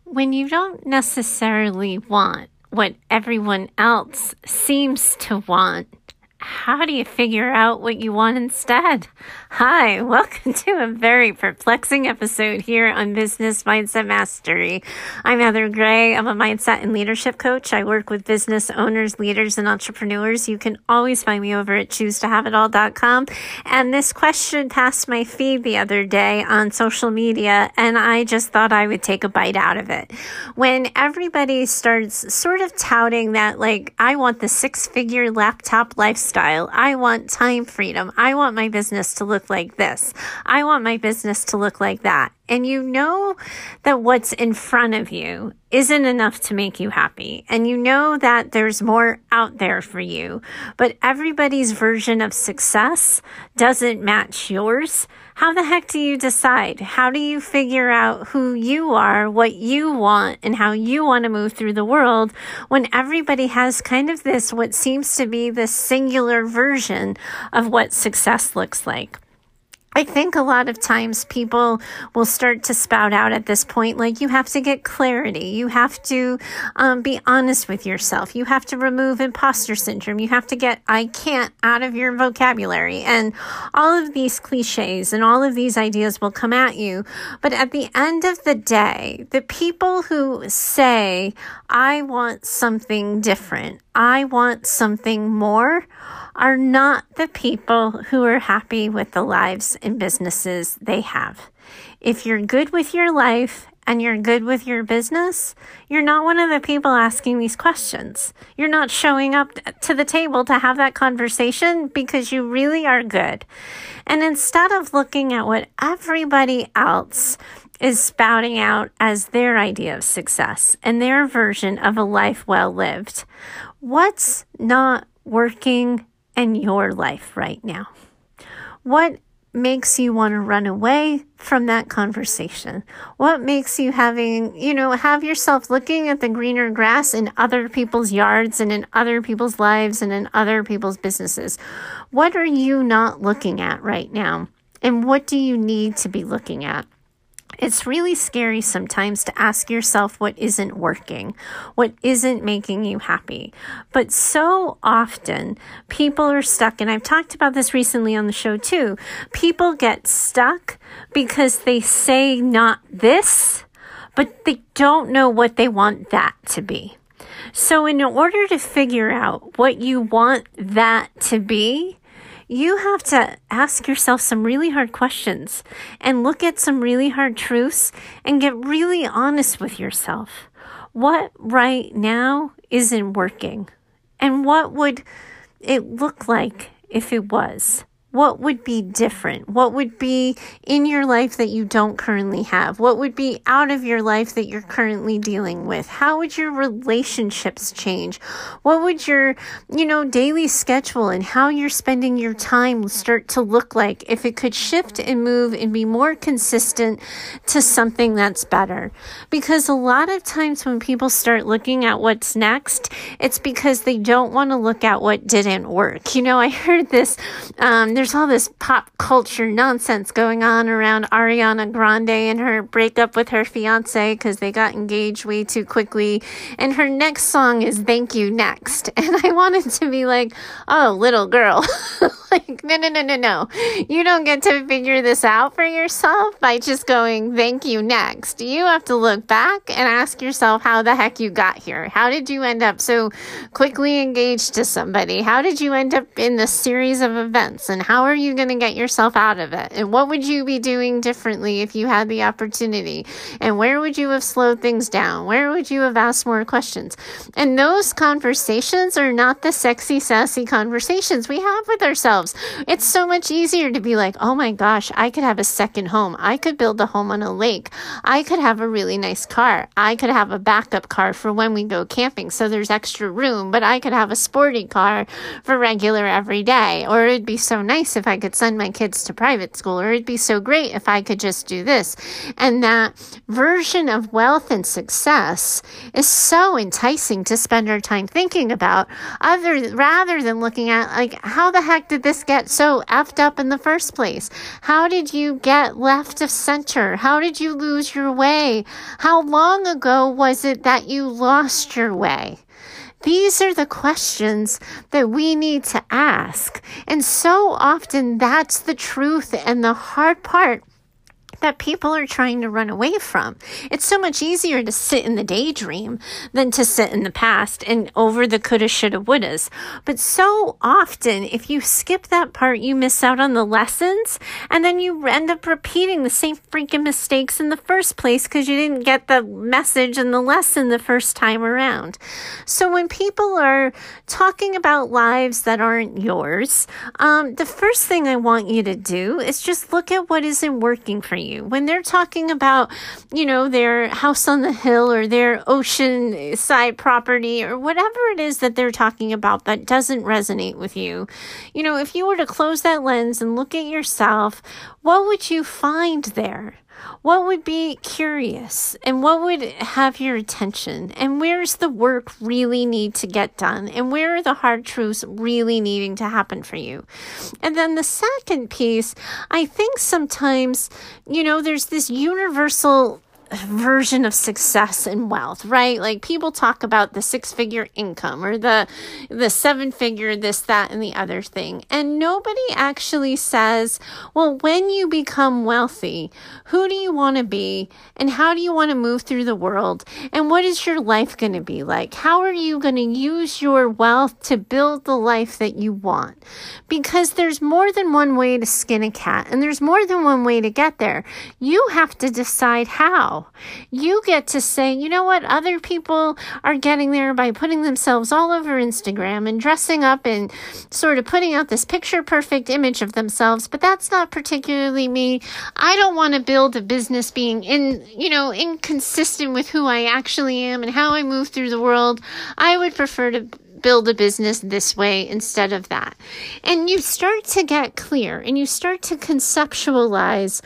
When you don't necessarily want what everyone else seems to want, how do you figure out what you want instead? Hi, welcome to a very perplexing episode here on Business Mindset Mastery. I'm Heather Gray. I'm a mindset and leadership coach. I work with business owners, leaders, and entrepreneurs. You can always find me over at choosetohaveitall.com. And this question passed my feed the other day on social media, and I just thought I would take a bite out of it. When everybody starts sort of touting that, like, I want the six-figure laptop lifestyle, I want time freedom, I want my business to look like this, I want my business to look like that. And you know that what's in front of you isn't enough to make you happy. And you know that there's more out there for you. But everybody's version of success doesn't match yours. How the heck do you decide? How do you figure out who you are, what you want, and how you want to move through the world when everybody has kind of this, what seems to be this singular version of what success looks like? I think a lot of times people will start to spout out at this point, like you have to get clarity. You have to be honest with yourself. You have to remove imposter syndrome. You have to get I can't out of your vocabulary. And all of these cliches and all of these ideas will come at you. But at the end of the day, the people who say, I want something different, I want something more, are not the people who are happy with the lives and businesses they have. If you're good with your life and you're good with your business, you're not one of the people asking these questions. You're not showing up to the table to have that conversation because you really are good. And instead of looking at what everybody else is spouting out as their idea of success and their version of a life well lived, what's not working in your life right now? What makes you want to run away from that conversation? What makes you have yourself looking at the greener grass in other people's yards and in other people's lives and in other people's businesses? What are you not looking at right now? And what do you need to be looking at? It's really scary sometimes to ask yourself what isn't working, what isn't making you happy. But so often people are stuck, and I've talked about this recently on the show too. People get stuck because they say not this, but they don't know what they want that to be. So in order to figure out what you want that to be, you have to ask yourself some really hard questions and look at some really hard truths and get really honest with yourself. What right now isn't working? And what would it look like if it was? What would be different? What would be in your life that you don't currently have? What would be out of your life that you're currently dealing with? How would your relationships change? What would your, daily schedule and how you're spending your time start to look like if it could shift and move and be more consistent to something that's better? Because a lot of times when people start looking at what's next, it's because they don't want to look at what didn't work. I heard this, there's all this pop culture nonsense going on around Ariana Grande and her breakup with her fiance because they got engaged way too quickly. And her next song is Thank You Next. And I wanted to be like, oh, little girl. Like, no. You don't get to figure this out for yourself by just going, thank you next. You have to look back and ask yourself how the heck you got here. How did you end up so quickly engaged to somebody? How did you end up in this series of events? And how are you going to get yourself out of it? And what would you be doing differently if you had the opportunity? And where would you have slowed things down? Where would you have asked more questions? And those conversations are not the sexy, sassy conversations we have with ourselves. It's so much easier to be like, oh my gosh, I could have a second home. I could build a home on a lake. I could have a really nice car. I could have a backup car for when we go camping so there's extra room, but I could have a sporty car for regular every day. Or it'd be so nice if I could send my kids to private school, or it'd be so great if I could just do this. And that version of wealth and success is so enticing to spend our time thinking about, rather than looking at, like, how the heck did this get so effed up in the first place? How did you get left of center? How did you lose your way? How long ago was it that you lost your way? These are the questions that we need to ask. And so often that's the truth and the hard part that people are trying to run away from. It's so much easier to sit in the daydream than to sit in the past and over the coulda, shoulda, wouldas. But so often, if you skip that part, you miss out on the lessons, and then you end up repeating the same freaking mistakes in the first place because you didn't get the message and the lesson the first time around. So when people are talking about lives that aren't yours, the first thing I want you to do is just look at what isn't working for you. When they're talking about, their house on the hill or their ocean side property or whatever it is that they're talking about that doesn't resonate with you, if you were to close that lens and look at yourself, what would you find there? What would be curious and what would have your attention? And where's the work really need to get done? And where are the hard truths really needing to happen for you? And then the second piece, I think sometimes, there's this universal version of success and wealth, right? Like people talk about the 6-figure income or the 7-figure this, that, and the other thing. And nobody actually says, well, when you become wealthy, who do you want to be? And how do you want to move through the world? And what is your life going to be like? How are you going to use your wealth to build the life that you want? Because there's more than one way to skin a cat, and there's more than one way to get there. You have to decide how. You get to say, you know what, other people are getting there by putting themselves all over Instagram and dressing up and sort of putting out this picture perfect image of themselves, but that's not particularly me. I don't want to build a business being inconsistent with who I actually am and how I move through the world. I would prefer to build a business this way instead of that. And you start to get clear and you start to conceptualize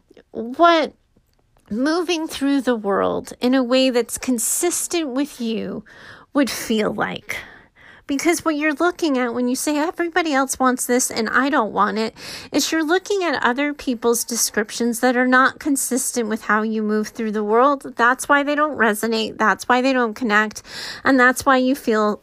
what moving through the world in a way that's consistent with you would feel like. Because what you're looking at when you say everybody else wants this and I don't want it, is you're looking at other people's descriptions that are not consistent with how you move through the world. That's why they don't resonate. That's why they don't connect. And that's why you feel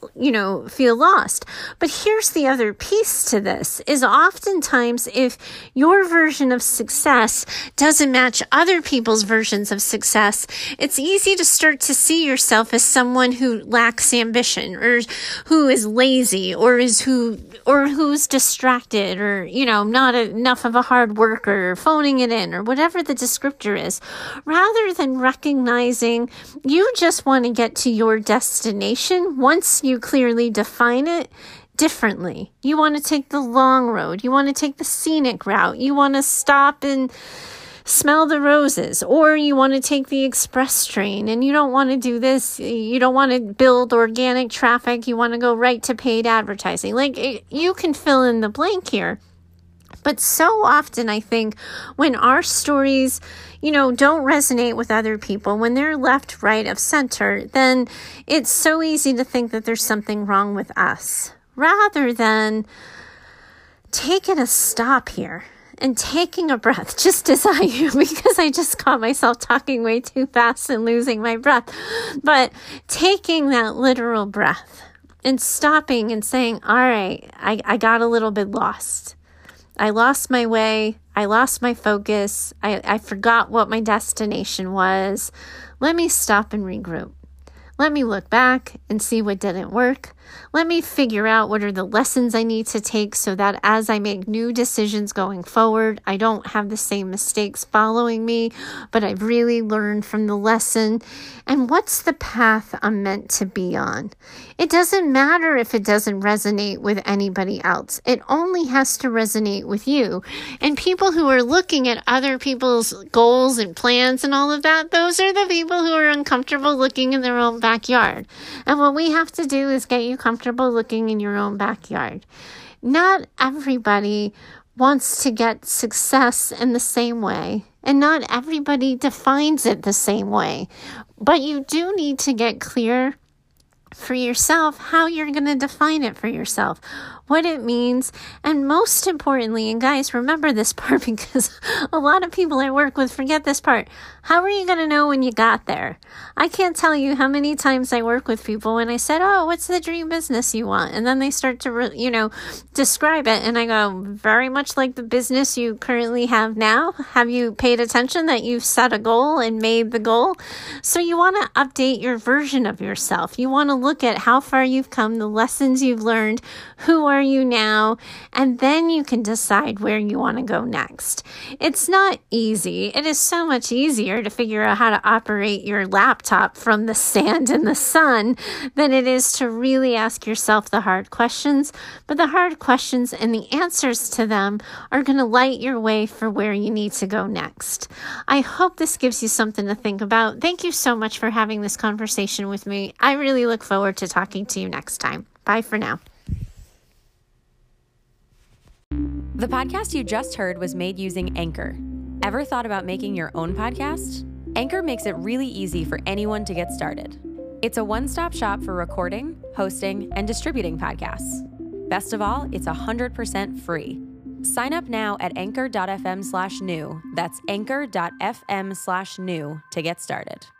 lost. But here's the other piece to this is oftentimes if your version of success doesn't match other people's versions of success, it's easy to start to see yourself as someone who lacks ambition or who is lazy or who's distracted or, not enough of a hard worker or phoning it in or whatever the descriptor is, rather than recognizing you just want to get to your destination once you clearly define it differently. You want to take the long road. You want to take the scenic route. You want to stop and smell the roses, or you want to take the express train and you don't want to do this. You don't want to build organic traffic. You want to go right to paid advertising. You can fill in the blank here. But so often I think when our stories, don't resonate with other people, when they're left right of center, then it's so easy to think that there's something wrong with us, rather than taking a stop here and taking a breath, just as I am, because I just caught myself talking way too fast and losing my breath. But taking that literal breath and stopping and saying, all right, I got a little bit lost. I lost my way. I lost my focus. I forgot what my destination was. Let me stop and regroup. Let me look back and see what didn't work. Let me figure out what are the lessons I need to take so that as I make new decisions going forward, I don't have the same mistakes following me, but I've really learned from the lesson. And what's the path I'm meant to be on? It doesn't matter if it doesn't resonate with anybody else. It only has to resonate with you. And people who are looking at other people's goals and plans and all of that, those are the people who are uncomfortable looking in their own backyard. And what we have to do is get you comfortable looking in your own backyard. Not everybody wants to get success in the same way, and not everybody defines it the same way. But you do need to get clear for yourself how you're going to define it for yourself, what it means, and most importantly, and guys, remember this part because a lot of people I work with forget this part. How are you going to know when you got there? I can't tell you how many times I work with people and I said, oh, what's the dream business you want? And then they start to, describe it. And I go, very much like the business you currently have now. Have you paid attention that you've set a goal and made the goal? So you want to update your version of yourself. You want to look at how far you've come, the lessons you've learned, who are you now, and then you can decide where you want to go next. It's not easy. It is so much easier to figure out how to operate your laptop from the sand and the sun than it is to really ask yourself the hard questions. But the hard questions and the answers to them are going to light your way for where you need to go next. I hope this gives you something to think about. Thank you so much for having this conversation with me. I really look forward to talking to you next time. Bye for now. The podcast you just heard was made using Anchor. Ever thought about making your own podcast? Anchor makes it really easy for anyone to get started. It's a one-stop shop for recording, hosting, and distributing podcasts. Best of all, it's 100% free. Sign up now at anchor.fm/new. That's anchor.fm/new to get started.